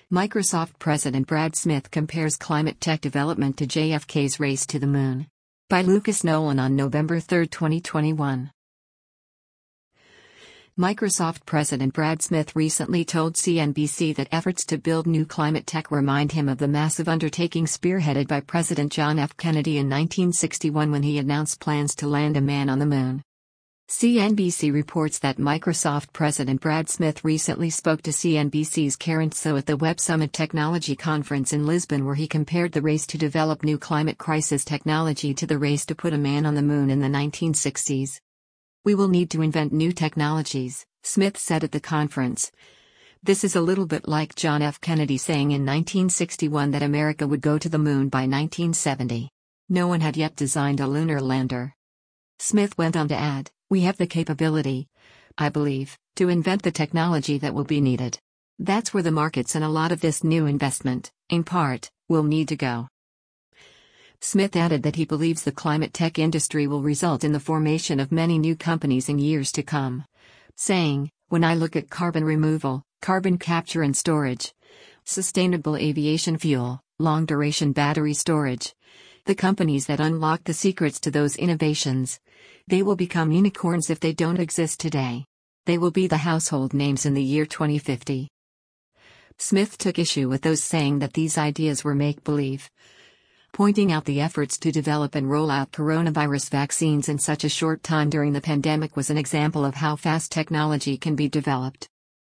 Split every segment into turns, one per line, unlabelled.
Microsoft President Brad Smith compares climate tech development to JFK's race to the moon. By Lucas Nolan on November 3, 2021. Microsoft President Brad Smith recently told CNBC that efforts to build new climate tech remind him of the massive undertaking spearheaded by President John F. Kennedy in 1961 when he announced plans to land a man on the moon. CNBC reports that Microsoft President Brad Smith recently spoke to CNBC's Karen Tso at the Web Summit Technology Conference in Lisbon, where he compared the race to develop new climate crisis technology to the race to put a man on the moon in the 1960s. "We will need to invent new technologies," Smith said at the conference. "This is a little bit like John F. Kennedy saying in 1961 that America would go to the moon by 1970. No one had yet designed a lunar lander." Smith went on to add, "We have the capability, I believe, to invent the technology that will be needed. That's where the markets and a lot of this new investment, in part, will need to go." Smith added that he believes the climate tech industry will result in the formation of many new companies in years to come, saying, "When I look at carbon removal, carbon capture and storage, sustainable aviation fuel, long-duration battery storage, the companies that unlock the secrets to those innovations, they will become unicorns if they don't exist today. They will be the household names in the year 2050. Smith took issue with those saying that these ideas were make-believe, pointing out the efforts to develop and roll out coronavirus vaccines in such a short time during the pandemic was an example of how fast technology can be developed.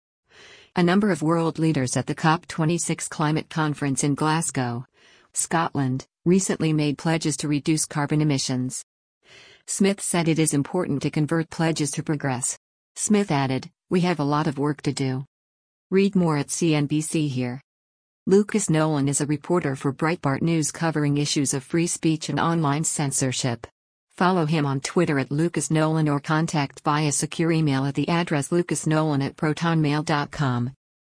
A number of world leaders at the COP26 climate conference in Glasgow, Scotland, recently made pledges to reduce carbon emissions. Smith said it is important to convert pledges to progress. Smith added, "We have a lot of work to do." Read more at CNBC here. Lucas Nolan is a reporter for Breitbart News covering issues of free speech and online censorship. Follow him on Twitter at Lucas Nolan or contact via secure email at the address lucasnolan@protonmail.com.